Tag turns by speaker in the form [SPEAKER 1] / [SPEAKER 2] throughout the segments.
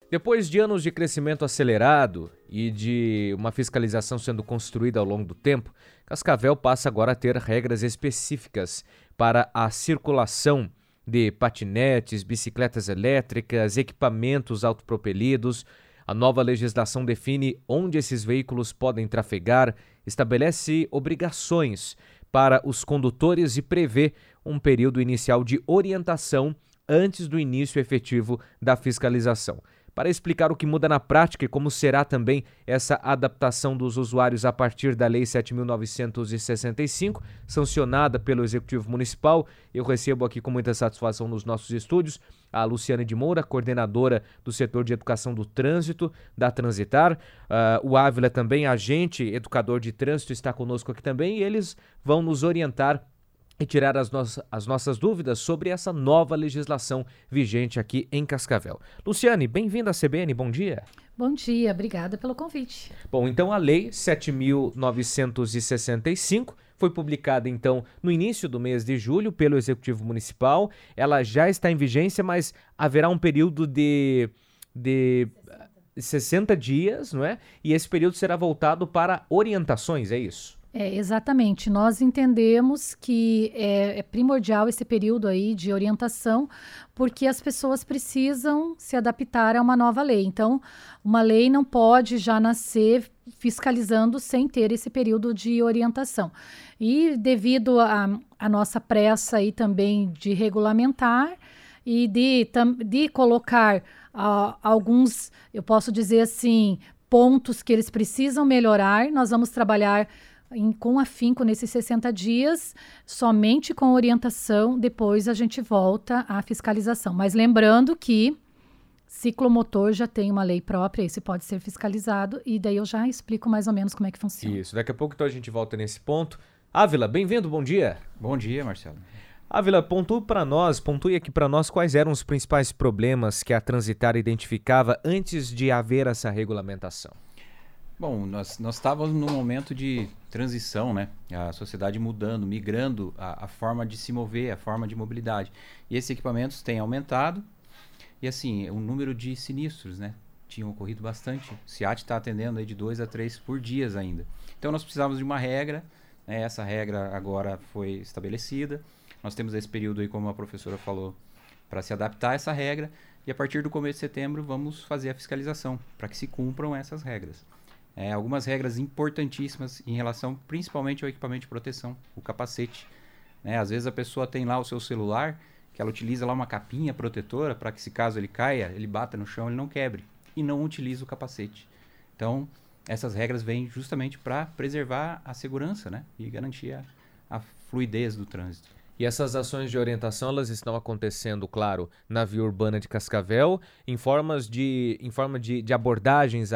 [SPEAKER 1] Depois de anos de crescimento acelerado e de uma fiscalização sendo construída ao longo do tempo, Cascavel passa agora a ter regras específicas para a circulação de patinetes, bicicletas elétricas, equipamentos autopropelidos. A nova legislação define onde esses veículos podem trafegar, estabelece obrigações para os condutores e prevê um período inicial de orientação antes do início efetivo da fiscalização. Para explicar o que muda na prática e como será também essa adaptação dos usuários a partir da Lei 7.965, sancionada pelo Executivo Municipal, eu recebo aqui com muita satisfação nos nossos estúdios a Luciane de Moura, coordenadora do setor de educação do trânsito da Transitar. O Ávila também, agente educador de trânsito, está conosco aqui também e eles vão nos orientar e tirar as nossas dúvidas sobre essa nova legislação vigente aqui em Cascavel. Luciane, bem-vinda à CBN, bom dia.
[SPEAKER 2] Bom dia, obrigada pelo convite.
[SPEAKER 1] Bom, então a Lei 7.965 foi publicada então no início do mês de julho pelo Executivo Municipal. Ela já está em vigência, mas haverá um período de 60 dias, não é? E esse período será voltado para orientações, é isso?
[SPEAKER 2] Exatamente. Nós entendemos que é primordial esse período aí de orientação, porque as pessoas precisam se adaptar a uma nova lei. Então, uma lei não pode já nascer fiscalizando sem ter esse período de orientação. E devido à nossa pressa aí também de regulamentar e de colocar alguns, eu posso dizer assim, pontos que eles precisam melhorar, nós vamos trabalhar com afinco nesses 60 dias, somente com orientação, depois a gente volta à fiscalização. Mas lembrando que ciclomotor já tem uma lei própria, esse pode ser fiscalizado, e daí eu já explico mais ou menos como é que funciona.
[SPEAKER 1] Isso, daqui a pouco então a gente volta nesse ponto. Ávila, bem-vindo, bom dia.
[SPEAKER 3] Bom dia, Marcelo.
[SPEAKER 1] Ávila, pontue aqui para nós quais eram os principais problemas que a Transitar identificava antes de haver essa regulamentação.
[SPEAKER 3] Bom, nós estávamos num momento de transição, né? A sociedade mudando, migrando a forma de se mover, a forma de mobilidade. E esses equipamentos têm aumentado e, assim, o número de sinistros, né? Tinham ocorrido bastante. O SEAT está atendendo aí de 2 a 3 por dia ainda. Então, nós precisávamos de uma regra, né? Essa regra agora foi estabelecida. Nós temos esse período aí, como a professora falou, para se adaptar a essa regra. E, a partir do começo de setembro, vamos fazer a fiscalização para que se cumpram essas regras. Algumas regras importantíssimas em relação principalmente ao equipamento de proteção, o capacete. Às vezes a pessoa tem lá o seu celular, que ela utiliza lá uma capinha protetora para que se caso ele caia, ele bata no chão, ele não quebre. E não utiliza o capacete. Então, essas regras vêm justamente para preservar a segurança, né? E garantir a fluidez do trânsito.
[SPEAKER 1] E essas ações de orientação, elas estão acontecendo, claro, na via urbana de Cascavel, em forma de abordagens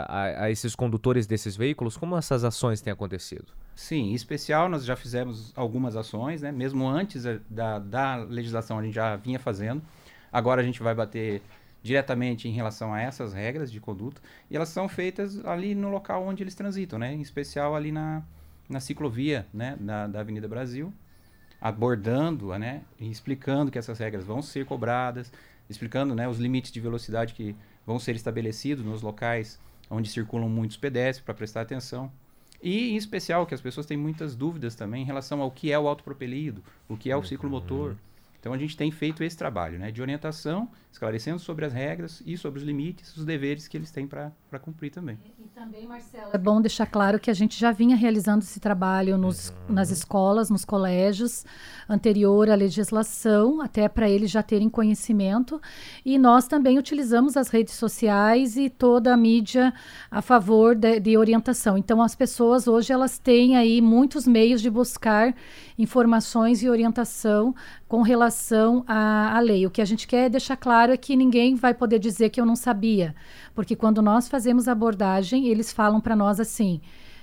[SPEAKER 1] a esses condutores desses veículos. Como essas ações têm acontecido?
[SPEAKER 3] Sim, em especial nós já fizemos algumas ações, né? Mesmo antes da legislação a gente já vinha fazendo. Agora a gente vai bater diretamente em relação a essas regras de conduta. E elas são feitas ali no local onde eles transitam, né? Em especial ali na ciclovia, né? da Avenida Brasil. Abordando, né, e explicando que essas regras vão ser cobradas, explicando, né, os limites de velocidade que vão ser estabelecidos nos locais onde circulam muitos pedestres para prestar atenção. E, em especial, que as pessoas têm muitas dúvidas também em relação ao que é o autopropelido, o que é o ciclomotor. Então, a gente tem feito esse trabalho, né, de orientação, esclarecendo sobre as regras e sobre os limites, os deveres que eles têm para cumprir também.
[SPEAKER 2] E também, Marcelo, é bom deixar claro que a gente já vinha realizando esse trabalho nas escolas, nos colégios, anterior à legislação, até para eles já terem conhecimento. E nós também utilizamos as redes sociais e toda a mídia a favor de orientação. Então, as pessoas hoje elas têm aí muitos meios de buscar informações e orientação com relação à lei. O que a gente quer deixar claro é que ninguém vai poder dizer que eu não sabia, porque quando nós fazemos a abordagem, eles falam para nós assim,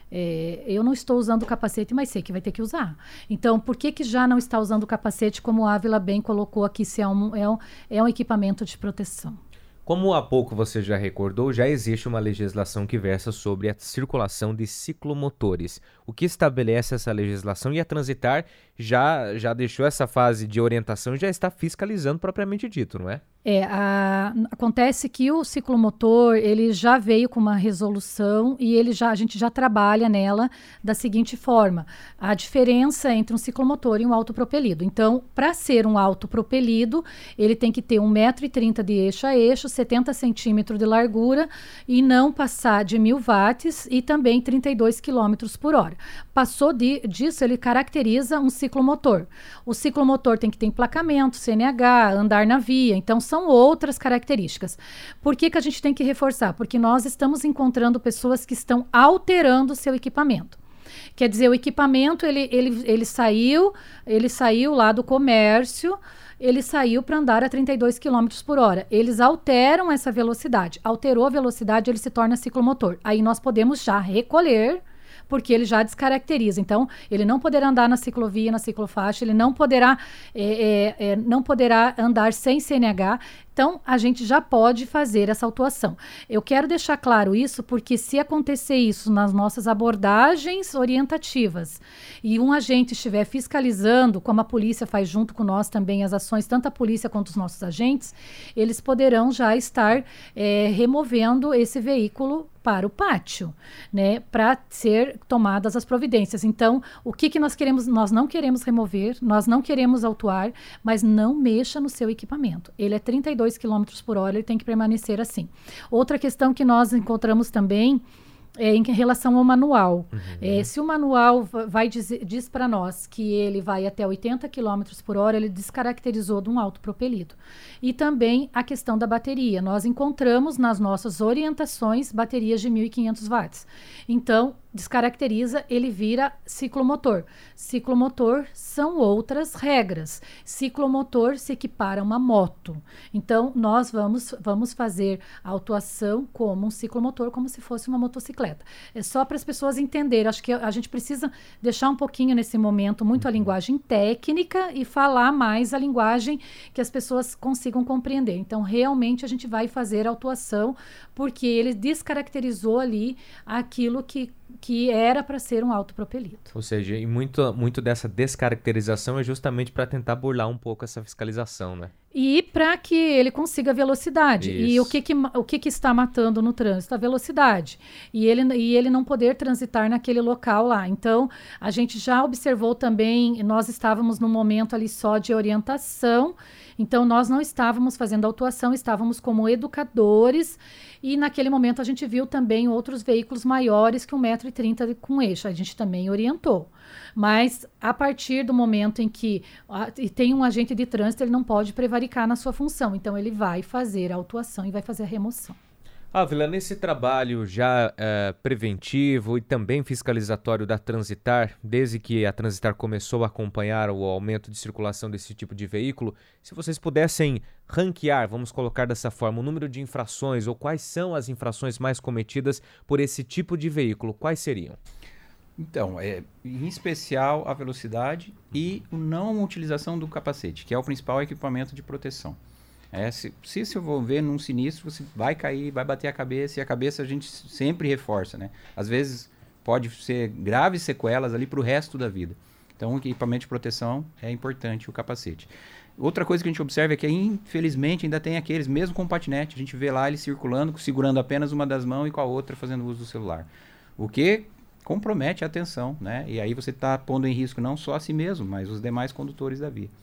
[SPEAKER 2] eu não estou usando o capacete, mas sei que vai ter que usar. Então, por que já não está usando o capacete, como a Ávila bem colocou aqui, se é um equipamento de proteção?
[SPEAKER 1] Como há pouco você já recordou, já existe uma legislação que versa sobre a circulação de ciclomotores. O que estabelece essa legislação e a Transitar já deixou essa fase de orientação e já está fiscalizando propriamente dito, não é?
[SPEAKER 2] Acontece que o ciclomotor, ele já veio com uma resolução e a gente já trabalha nela da seguinte forma: a diferença entre um ciclomotor e um autopropelido. Então, para ser um autopropelido, ele tem que ter 1,30 m de eixo a eixo, 70 centímetros de largura e não passar de 1.000 watts e também 32 km por hora. Passou disso, ele caracteriza um ciclomotor. O ciclomotor tem que ter emplacamento, CNH, andar na via. Então, são outras características. Por que a gente tem que reforçar? Porque nós estamos encontrando pessoas que estão alterando o seu equipamento. Quer dizer, o equipamento, ele saiu lá do comércio, ele saiu para andar a 32 km por hora. Eles alteram essa velocidade. Alterou a velocidade, ele se torna ciclomotor. Aí nós podemos já recolher, porque ele já descaracteriza. Então, ele não poderá andar na ciclovia, na ciclofaixa, ele não poderá andar sem CNH. Então, a gente já pode fazer essa autuação. Eu quero deixar claro isso, porque se acontecer isso nas nossas abordagens orientativas e um agente estiver fiscalizando, como a polícia faz junto com nós também as ações, tanto a polícia quanto os nossos agentes, eles poderão já estar removendo esse veículo para o pátio, né, para ser tomadas as providências. Então, o que nós queremos? Nós não queremos remover, nós não queremos autuar, mas não mexa no seu equipamento. Ele é 32 km por hora, ele tem que permanecer assim. Outra questão que nós encontramos também em relação ao manual. Se o manual diz para nós que ele vai até 80 km por hora, ele descaracterizou de um autopropelido. E também a questão da bateria. Nós encontramos nas nossas orientações baterias de 1.500 watts. Então, descaracteriza, ele vira ciclomotor. Ciclomotor são outras regras. Ciclomotor se equipara a uma moto. Então, nós vamos fazer a autuação como um ciclomotor, como se fosse uma motocicleta. É só para as pessoas entenderem. Acho que a gente precisa deixar um pouquinho nesse momento muito a linguagem técnica e falar mais a linguagem que as pessoas consigam compreender. Então, realmente, a gente vai fazer a autuação porque ele descaracterizou ali aquilo que era para ser um autopropelido.
[SPEAKER 1] Ou seja, e muito dessa descaracterização é justamente para tentar burlar um pouco essa fiscalização, né?
[SPEAKER 2] E para que ele consiga velocidade.
[SPEAKER 1] Isso.
[SPEAKER 2] E o que está matando no trânsito? A velocidade. E ele não poder transitar naquele local lá. Então, a gente já observou também, nós estávamos num momento ali só de orientação, então nós não estávamos fazendo autuação, estávamos como educadores, e naquele momento a gente viu também outros veículos maiores que 1,30 m com eixo. A gente também orientou. Mas a partir do momento em que tem um agente de trânsito, ele não pode prevaricar na sua função. Então, ele vai fazer a autuação e vai fazer a remoção.
[SPEAKER 1] Ávila, nesse trabalho já preventivo e também fiscalizatório da Transitar, desde que a Transitar começou a acompanhar o aumento de circulação desse tipo de veículo, se vocês pudessem ranquear, vamos colocar dessa forma, o número de infrações ou quais são as infrações mais cometidas por esse tipo de veículo, quais seriam?
[SPEAKER 3] Então, em especial a velocidade e a não utilização do capacete, que é o principal equipamento de proteção. Se se envolver num sinistro, você vai cair, vai bater a cabeça, e a cabeça a gente sempre reforça, né? Às vezes pode ser graves sequelas ali para o resto da vida. Então, o equipamento de proteção é importante, o capacete. Outra coisa que a gente observa é que, infelizmente, ainda tem aqueles, mesmo com patinete, a gente vê lá ele circulando, segurando apenas uma das mãos e com a outra fazendo uso do celular. O que compromete a atenção, né? E aí você está pondo em risco não só a si mesmo, mas os demais condutores da via.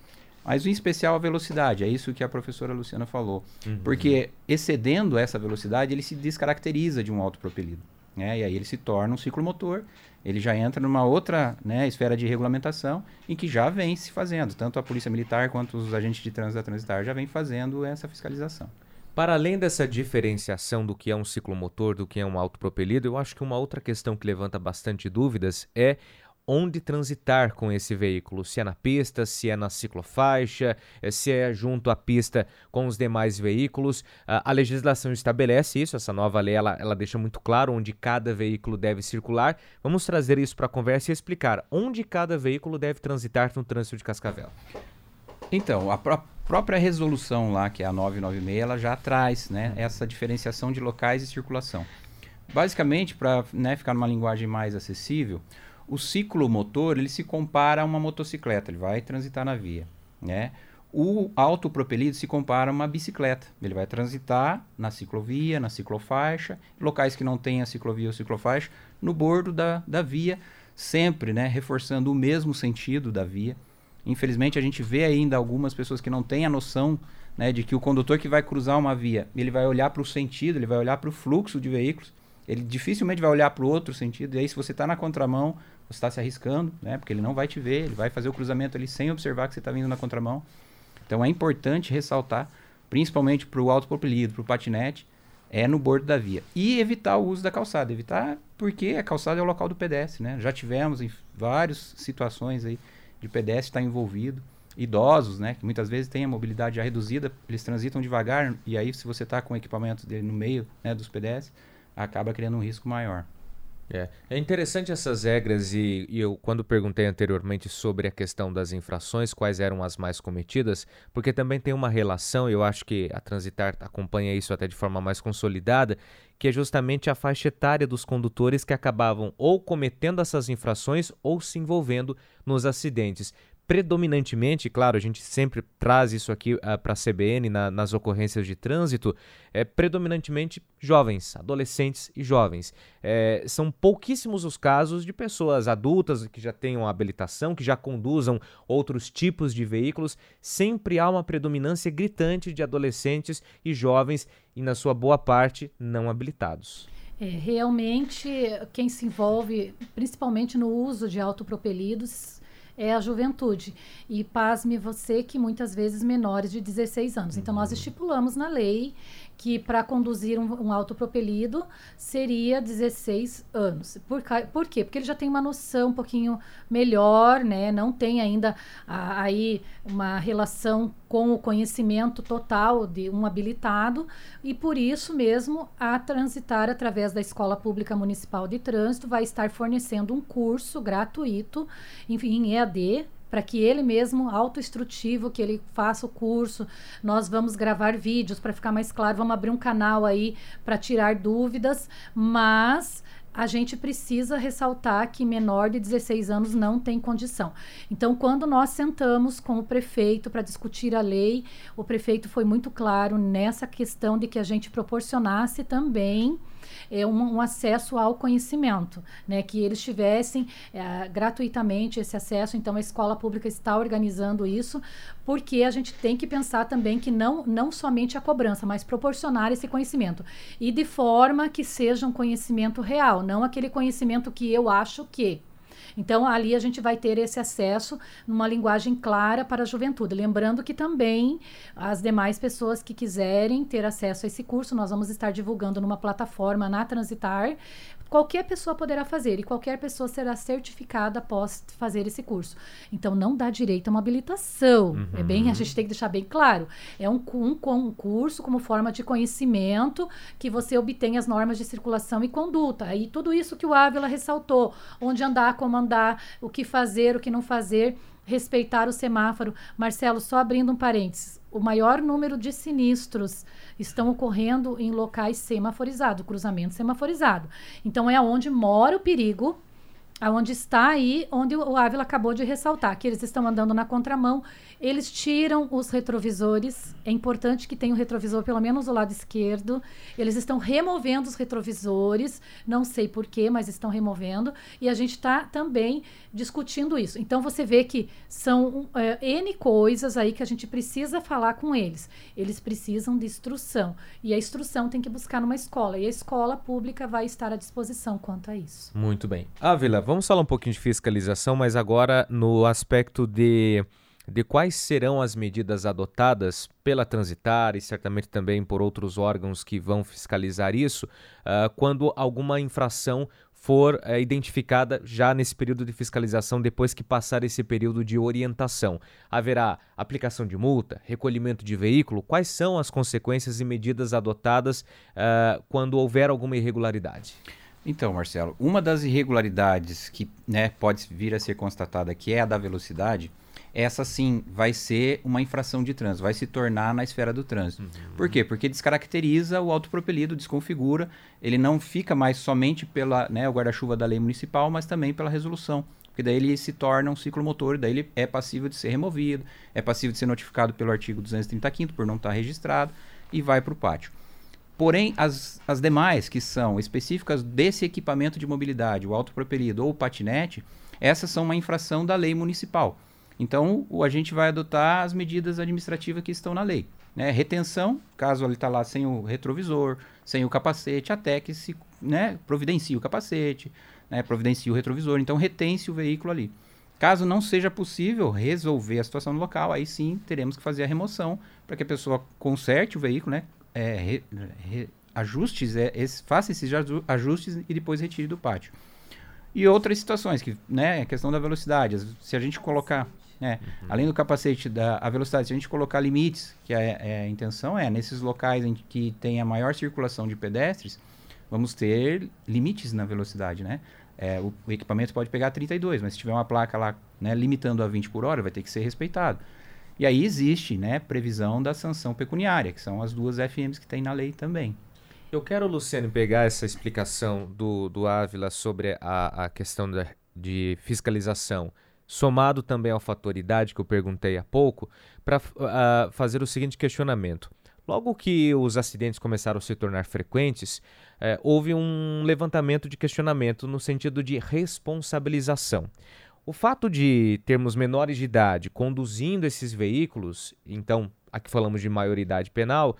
[SPEAKER 3] Mas em especial a velocidade, é isso que a professora Luciana falou. Porque excedendo essa velocidade, ele se descaracteriza de um autopropelido, né? E aí ele se torna um ciclomotor, ele já entra numa outra, né, esfera de regulamentação em que já vem se fazendo. Tanto a Polícia Militar quanto os agentes de trânsito da Transitar já vem fazendo essa fiscalização.
[SPEAKER 1] Para além dessa diferenciação do que é um ciclomotor, do que é um autopropelido, eu acho que uma outra questão que levanta bastante dúvidas é onde transitar com esse veículo, se é na pista, se é na ciclofaixa, se é junto à pista com os demais veículos. A legislação estabelece isso, essa nova lei ela deixa muito claro onde cada veículo deve circular. Vamos trazer isso para a conversa e explicar onde cada veículo deve transitar no trânsito de Cascavel.
[SPEAKER 3] Então, a própria resolução lá, que é a 996, ela já traz, né, essa diferenciação de locais de circulação. Basicamente, para, né, ficar numa linguagem mais acessível, O ciclomotor, ele se compara a uma motocicleta, ele vai transitar na via, né? O autopropelido se compara a uma bicicleta, ele vai transitar na ciclovia, na ciclofaixa, locais que não tenha ciclovia ou ciclofaixa, no bordo da via, sempre, né, reforçando o mesmo sentido da via. Infelizmente, a gente vê ainda algumas pessoas que não têm a noção, né, de que o condutor que vai cruzar uma via, ele vai olhar para o sentido, ele vai olhar para o fluxo de veículos, ele dificilmente vai olhar para o outro sentido, e aí se você está na contramão, você está se arriscando, né, porque ele não vai te ver, ele vai fazer o cruzamento ali sem observar que você está vindo na contramão. Então é importante ressaltar, principalmente para o autopropelido, para o patinete, é no bordo da via. E evitar o uso da calçada. Evitar porque a calçada é o local do pedestre, né? Já tivemos em várias situações aí de pedestre estar envolvido. Idosos, né? Que muitas vezes têm a mobilidade já reduzida, eles transitam devagar, e aí se você está com o equipamento dele no meio, né, dos pedestres, acaba criando um risco maior.
[SPEAKER 1] É interessante essas regras e eu, quando perguntei anteriormente sobre a questão das infrações, quais eram as mais cometidas, porque também tem uma relação, eu acho que a Transitar acompanha isso até de forma mais consolidada, que é justamente a faixa etária dos condutores que acabavam ou cometendo essas infrações ou se envolvendo nos acidentes. Predominantemente, claro, a gente sempre traz isso aqui para a CBN nas ocorrências de trânsito, predominantemente jovens, adolescentes e jovens. São pouquíssimos os casos de pessoas adultas que já tenham habilitação, que já conduzam outros tipos de veículos. Sempre há uma predominância gritante de adolescentes e jovens e, na sua boa parte, não habilitados.
[SPEAKER 2] Realmente, quem se envolve, principalmente no uso de autopropelidos, é a juventude. E pasme você que muitas vezes menores de 16 anos. Então, nós estipulamos na lei que para conduzir um autopropelido seria 16 anos. Por quê? Porque ele já tem uma noção um pouquinho melhor, né? Não tem ainda aí uma relação com o conhecimento total de um habilitado, e por isso mesmo a Transitar, através da Escola Pública Municipal de Trânsito, vai estar fornecendo um curso gratuito, enfim, em EAD, para que ele mesmo, autoinstrutivo, que ele faça o curso. Nós vamos gravar vídeos para ficar mais claro, vamos abrir um canal aí para tirar dúvidas, mas a gente precisa ressaltar que menor de 16 anos não tem condição. Então, quando nós sentamos com o prefeito para discutir a lei, o prefeito foi muito claro nessa questão de que a gente proporcionasse também um acesso ao conhecimento, né? Que eles tivessem gratuitamente esse acesso. Então, a escola pública está organizando isso, porque a gente tem que pensar também que não somente a cobrança, mas proporcionar esse conhecimento. E de forma que seja um conhecimento real, não aquele conhecimento que eu acho que. Então, ali a gente vai ter esse acesso numa linguagem clara para a juventude. Lembrando que também as demais pessoas que quiserem ter acesso a esse curso, nós vamos estar divulgando numa plataforma na Transitar. Qualquer pessoa poderá fazer e qualquer pessoa será certificada após fazer esse curso. Então, não dá direito a uma habilitação. A gente tem que deixar bem claro. É um curso como forma de conhecimento que você obtém as normas de circulação e conduta. E tudo isso que o Ávila ressaltou, onde andar, como andar, o que fazer, o que não fazer, respeitar o semáforo. Marcelo, só abrindo um parênteses, o maior número de sinistros estão ocorrendo em locais semaforizados, cruzamento semaforizado. Então, é onde mora o perigo, aonde está aí, onde o Ávila acabou de ressaltar, que eles estão andando na contramão, eles tiram os retrovisores, é importante que tenha o retrovisor pelo menos do lado esquerdo, eles estão removendo os retrovisores, não sei porquê, mas estão removendo, e a gente está também discutindo isso. Então, você vê que são N coisas aí que a gente precisa falar com eles. Eles precisam de instrução, e a instrução tem que buscar numa escola, e a escola pública vai estar à disposição quanto a isso.
[SPEAKER 1] Muito bem. Ávila, vamos falar um pouquinho de fiscalização, mas agora no aspecto de quais serão as medidas adotadas pela Transitar e certamente também por outros órgãos que vão fiscalizar isso, quando alguma infração for identificada já nesse período de fiscalização, depois que passar esse período de orientação. Haverá aplicação de multa, recolhimento de veículo? Quais são as consequências e medidas adotadas quando houver alguma irregularidade?
[SPEAKER 3] Então, Marcelo, uma das irregularidades que, né, pode vir a ser constatada, que é a da velocidade, essa sim vai ser uma infração de trânsito, vai se tornar na esfera do trânsito. Por quê? Porque descaracteriza o autopropelido, desconfigura, ele não fica mais somente pela, né, o guarda-chuva da lei municipal, mas também pela resolução, porque daí ele se torna um ciclomotor, daí ele é passível de ser removido, é passível de ser notificado pelo artigo 235º por não estar registrado e vai para o pátio. Porém, as demais, que são específicas desse equipamento de mobilidade, o autopropelido ou o patinete, essas são uma infração da lei municipal. Então, a gente vai adotar as medidas administrativas que estão na lei. Né? Retenção, caso ele está lá sem o retrovisor, sem o capacete, até que se, né, providencie o capacete, né, providencie o retrovisor. Então, retém-se o veículo ali. Caso não seja possível resolver a situação no local, aí sim teremos que fazer a remoção para que a pessoa conserte o veículo, né, faça esses ajustes e depois retire do pátio. E outras situações, que, né, a questão da velocidade, se a gente colocar, né, além do capacete, a velocidade, se a gente colocar limites, que a intenção nesses locais em que tem a maior circulação de pedestres, vamos ter limites na velocidade, né? O equipamento pode pegar 32, mas se tiver uma placa lá, né, limitando a 20 por hora, vai ter que ser respeitado. E aí existe, né, previsão da sanção pecuniária, que são as 2 FMs que tem na lei também.
[SPEAKER 1] Eu quero, Luciano, pegar essa explicação do Ávila sobre a questão de fiscalização, somado também ao fator idade, que eu perguntei há pouco, para fazer o seguinte questionamento. Logo que os acidentes começaram a se tornar frequentes, houve um levantamento de questionamento no sentido de responsabilização. O fato de termos menores de idade conduzindo esses veículos, então, aqui falamos de maioridade penal,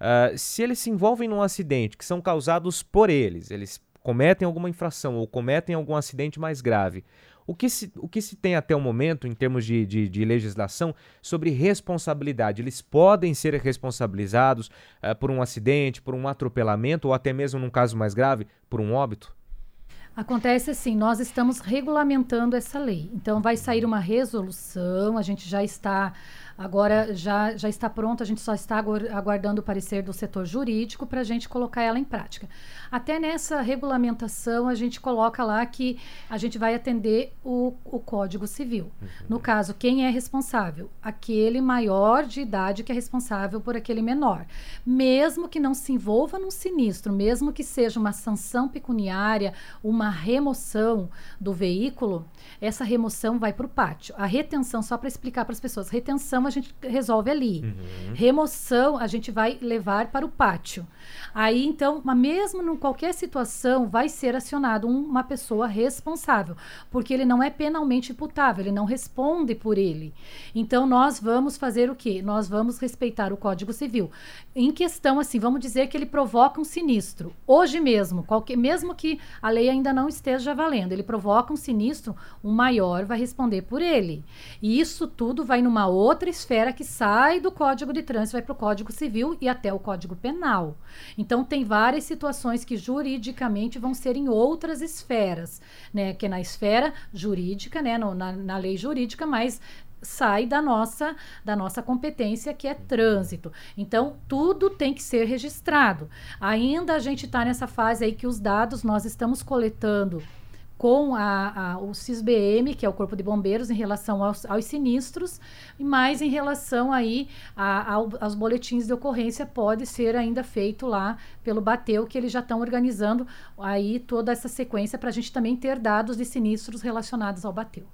[SPEAKER 1] se eles se envolvem num acidente que são causados por eles cometem alguma infração ou cometem algum acidente mais grave, o que se tem até o momento, em termos de legislação, sobre responsabilidade? Eles podem ser responsabilizados por um acidente, por um atropelamento ou até mesmo, num caso mais grave, por um óbito?
[SPEAKER 2] Acontece assim, nós estamos regulamentando essa lei. Então, vai sair uma resolução, a gente já está... Agora já está pronto, a gente só está aguardando o parecer do setor jurídico para a gente colocar ela em prática. Até nessa regulamentação, a gente coloca lá que a gente vai atender o Código Civil. No caso, quem é responsável? Aquele maior de idade que é responsável por aquele menor. Mesmo que não se envolva num sinistro, mesmo que seja uma sanção pecuniária, uma remoção do veículo, essa remoção vai para o pátio. A retenção, só para explicar para as pessoas, retenção a gente resolve ali. Remoção a gente vai levar para o pátio. Aí, então, mesmo em qualquer situação, vai ser acionado uma pessoa responsável, porque ele não é penalmente imputável, ele não responde por ele. Então, nós vamos fazer o quê? Nós vamos respeitar o Código Civil. Em questão, assim, vamos dizer que ele provoca um sinistro. Hoje mesmo, mesmo que a lei ainda não esteja valendo, ele provoca um sinistro, o maior vai responder por ele. E isso tudo vai numa outra esfera que sai do Código de Trânsito, vai para o Código Civil e até o Código Penal. Então, tem várias situações que juridicamente vão ser em outras esferas, né? Que é na esfera jurídica, né? Na lei jurídica, mas sai da nossa competência, que é trânsito. Então, tudo tem que ser registrado. Ainda a gente está nessa fase aí que os dados nós estamos coletando com o CISBM, que é o Corpo de Bombeiros, em relação aos sinistros, mas em relação aí aos boletins de ocorrência, pode ser ainda feito lá pelo Bateu, que eles já estão organizando aí toda essa sequência para a gente também ter dados de sinistros relacionados ao Bateu.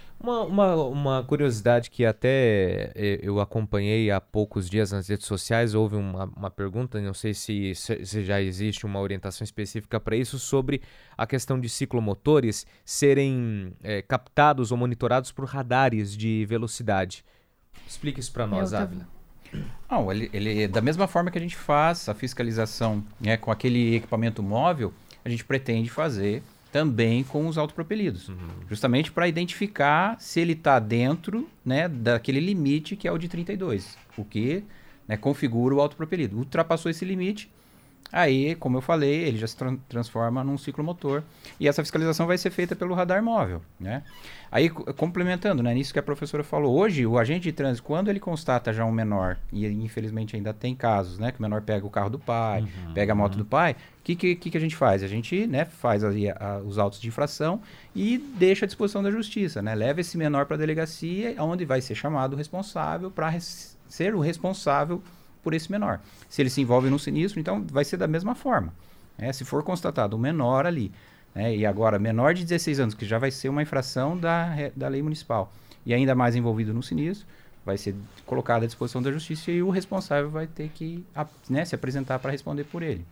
[SPEAKER 1] Uma curiosidade que até eu acompanhei há poucos dias nas redes sociais, houve uma pergunta, não sei se já existe uma orientação específica para isso, sobre a questão de ciclomotores serem captados ou monitorados por radares de velocidade. Explique isso para nós, Ávila.
[SPEAKER 3] Não, ele, da mesma forma que a gente faz a fiscalização, né, com aquele equipamento móvel, a gente pretende fazer também com os autopropelidos, justamente para identificar se ele está dentro, né, daquele limite que é o de 32, o que, né, configura o autopropelido. Ultrapassou esse limite, Aí, como eu falei, ele já se transforma num ciclomotor. E essa fiscalização vai ser feita pelo radar móvel, né? Aí, complementando, né, nisso que a professora falou, hoje o agente de trânsito, quando ele constata já um menor, e infelizmente ainda tem casos, né, que o menor pega o carro do pai, pega a moto do pai, o que a gente faz? A gente, né, faz ali os autos de infração e deixa à disposição da justiça, né? Leva esse menor para a delegacia, onde vai ser chamado o responsável para ser o responsável por esse menor. Se ele se envolve num sinistro, então vai ser da mesma forma. Né? Se for constatado um menor ali, né? E agora menor de 16 anos, que já vai ser uma infração da lei municipal, e ainda mais envolvido no sinistro, vai ser colocado à disposição da justiça e o responsável vai ter que, né, se apresentar para responder por ele.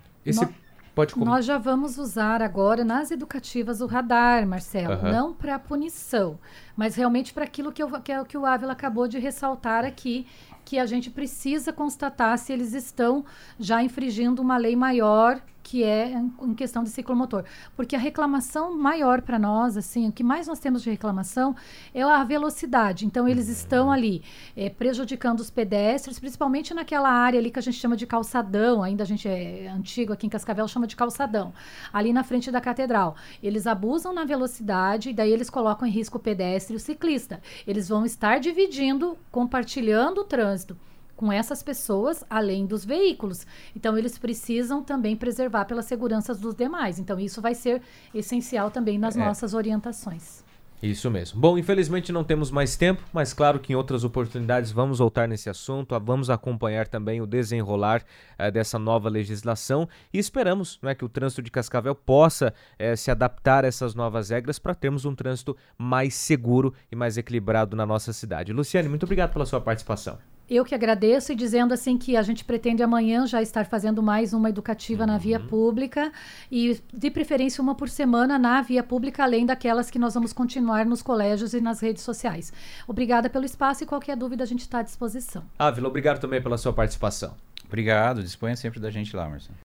[SPEAKER 2] Nós já vamos usar agora nas educativas o radar, Marcelo, não para punição, mas realmente para aquilo que é o que o Ávila acabou de ressaltar aqui, que a gente precisa constatar se eles estão já infringindo uma lei maior, que é em questão de ciclomotor. Porque a reclamação maior para nós, assim, o que mais nós temos de reclamação é a velocidade. Então, eles estão ali prejudicando os pedestres, principalmente naquela área ali que a gente chama de calçadão, ainda a gente é antigo aqui em Cascavel, chama de calçadão, ali na frente da catedral. Eles abusam na velocidade e daí eles colocam em risco o pedestre e o ciclista. Eles vão estar dividindo, compartilhando o trânsito com essas pessoas, além dos veículos. Então, eles precisam também preservar pela segurança dos demais. Então, isso vai ser essencial também nas nossas orientações.
[SPEAKER 1] Isso mesmo. Bom, infelizmente não temos mais tempo, mas claro que em outras oportunidades vamos voltar nesse assunto, vamos acompanhar também o desenrolar dessa nova legislação e esperamos, não é, que o trânsito de Cascavel possa se adaptar a essas novas regras para termos um trânsito mais seguro e mais equilibrado na nossa cidade. Luciane, muito obrigado pela sua participação.
[SPEAKER 2] Eu que agradeço e dizendo assim que a gente pretende amanhã já estar fazendo mais uma educativa na via pública e de preferência uma por semana na via pública, além daquelas que nós vamos continuar nos colégios e nas redes sociais. Obrigada pelo espaço e qualquer dúvida a gente está à disposição.
[SPEAKER 1] Ávila, obrigado também pela sua participação.
[SPEAKER 3] Obrigado, disponha sempre da gente lá, Marcelo.